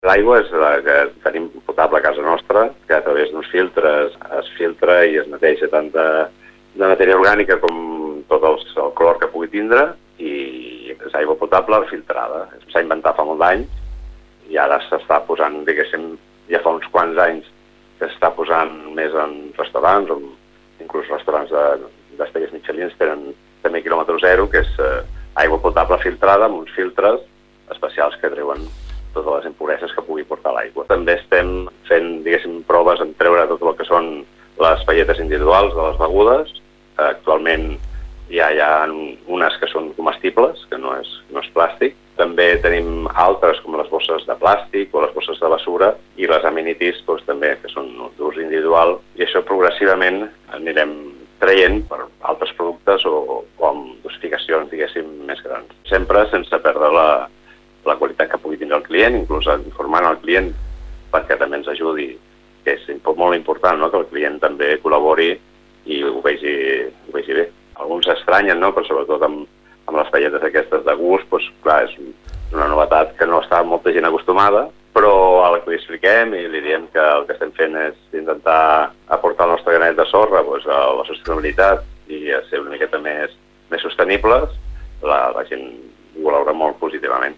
L'aigua és la que tenim potable a casa nostra, que a través d'uns filtres es filtra i es neteja tant de matèria orgànica com tot el clor que pugui tindre, i és aigua potable filtrada. S'ha inventat fa molt d'anys i ara s'està posant, diguéssim, ja fa uns quants anys que s'està posant més en restaurants, inclús restaurants d'estrelles Michelin tenen també quilòmetre zero, que és aigua potable filtrada amb uns filtres especials que treuen totes les impureses que pugui portar l'aigua. També estem fent, diguéssim, proves en treure tot el que són les palletes individuals de les begudes. Actualment ja hi ha unes que són comestibles, que no és plàstic. També tenim altres, com les bosses de plàstic o les bosses de basura, i les amenities també, que són d'ús individual. I això progressivament anirem traient per altres productes o amb dosificacions, diguéssim, més grans. Sempre sense perdre la qualitat que pugui tindre el client, inclús informant el client perquè també ens ajudi, que és molt important, no?, que el client també col·labori i ho vegi bé. Alguns s'estranyen, no?, però sobretot amb les palletes aquestes de gust, doncs, clar, és una novetat que no està molta gent acostumada, però a la que li expliquem i li diem que el que estem fent és intentar aportar el nostre granet de sorra a la sostenibilitat i a ser una miqueta més sostenibles, la gent ho valora molt positivament.